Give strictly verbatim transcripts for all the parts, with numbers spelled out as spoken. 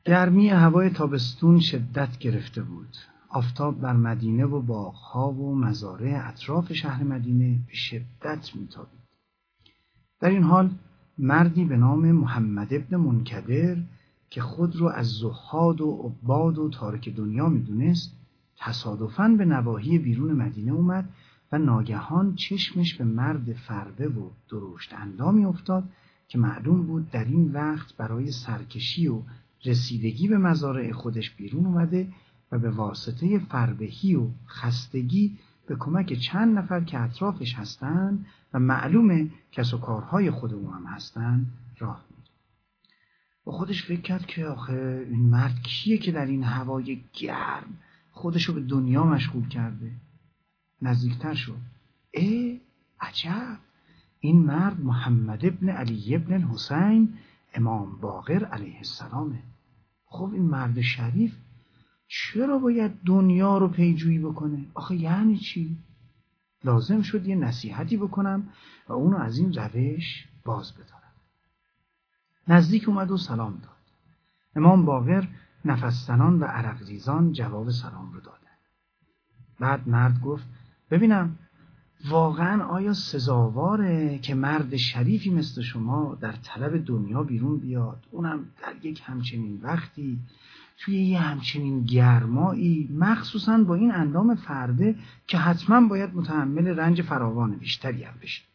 گرمی هوای تابستون شدت گرفته بود. آفتاب بر مدینه و باغ‌ها و مزارع اطراف شهر مدینه به شدت میتابید. در این حال مردی به نام محمد ابن منکدر که خود رو از زهاد و عباد و تارک دنیا میدونست، تصادفاً به نواحی بیرون مدینه اومد و ناگهان چشمش به مرد فربه و درشت اندامی افتاد که معلوم بود در این وقت برای سرکشی و رسیدگی به مزارع خودش بیرون اومده و به واسطه فربهی و خستگی به کمک چند نفر که اطرافش هستن و معلومه کس و کارهای خود او هم هستن راه میره. با خودش فکر کرد که آخه این مرد کیه که در این هوای گرم خودشو به دنیا مشغول کرده؟ نزدیکتر شد. اه عجب، این مرد محمد ابن علی ابن الحسین امام باقر علیه السلامه. خب این مرد شریف چرا باید دنیا رو پیجویی بکنه؟ آخه یعنی چی؟ لازم شد یه نصیحتی بکنم و اونو از این روش باز بدارم. نزدیک اومد و سلام داد. امام باقر نفس زنان و عرق ریزان جواب سلام رو دادن. بعد مرد گفت ببینم واقعا آیا سزاواره که مرد شریفی مثل شما در طلب دنیا بیرون بیاد، اونم در یک همچنین وقتی توی یه همچنین گرمایی، مخصوصاً با این اندام فربه که حتما باید متحمل رنج فراوان بیشتری هم بشید؟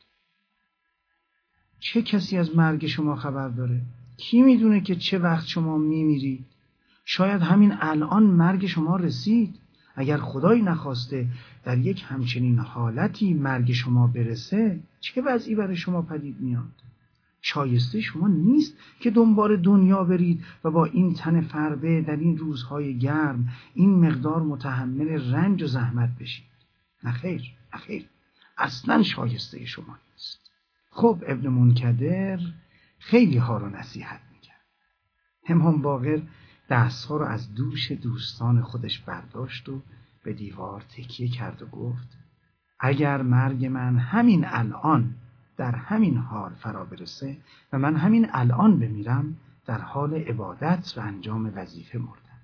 چه کسی از مرگ شما خبر داره؟ کی میدونه که چه وقت شما میمیرید؟ شاید همین الان مرگ شما رسید. اگر خدایی نخواسته در یک همچنین حالتی مرگ شما برسه، چه وضعی برای شما پدید میاد؟ شایسته شما نیست که دنبال دنیا برید و با این تن فربه در این روزهای گرم این مقدار متحمل رنج و زحمت بشید. نخیر، نخیر، اصلا شایسته شما نیست. خب ابن منکدر خیلی ها رو نصیحت میکرد. امام باقر دستها رو از دوش دوستان خودش برداشت و به دیوار تکیه کرد و گفت اگر مرگ من همین الان در همین حال فرا برسه و من همین الان بمیرم، در حال عبادت و انجام وظیفه مردم،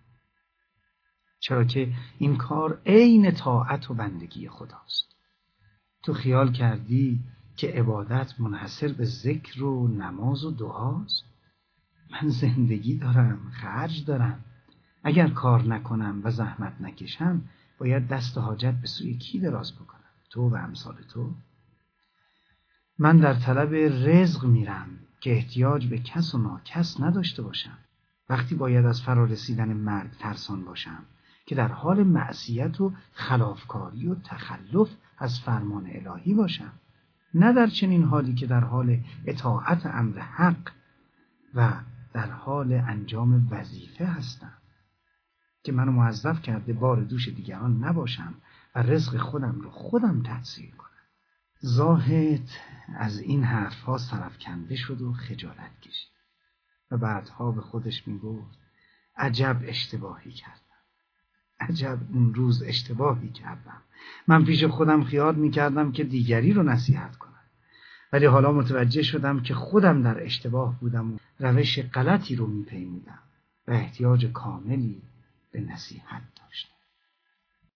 چرا که این کار عین طاعت و بندگی خداست. تو خیال کردی که عبادت منحصر به ذکر و نماز و دعاست؟ من زندگی دارم، خرج دارم. اگر کار نکنم و زحمت نکشم، باید دست حاجت به سوی کی دراز بکنم؟ تو و امثال تو؟ من در طلب رزق میرم که احتیاج به کس و ناکس نداشته باشم. وقتی باید از فرا رسیدن مرگ ترسان باشم که در حال معصیت و خلافکاری و تخلف از فرمان الهی باشم، نه در چنین حالی که در حال اطاعت امر حق و در حال انجام وظیفه هستم که منو موظف کرده بار دوش دیگران نباشم و رزق خودم رو خودم تحصیل کنم. زاهد از این حرفها سرفکنده شد و خجالت کشید و بعدها به خودش میگفت عجب اشتباهی کردم، عجب اون روز اشتباهی کردم. من پیش خودم خیال میکردم که دیگری رو نصیحت کنم، ولی حالا متوجه شدم که خودم در اشتباه بودم و روش غلطی رو میپیمودم و احتیاج کاملی به نصیحت داشتم.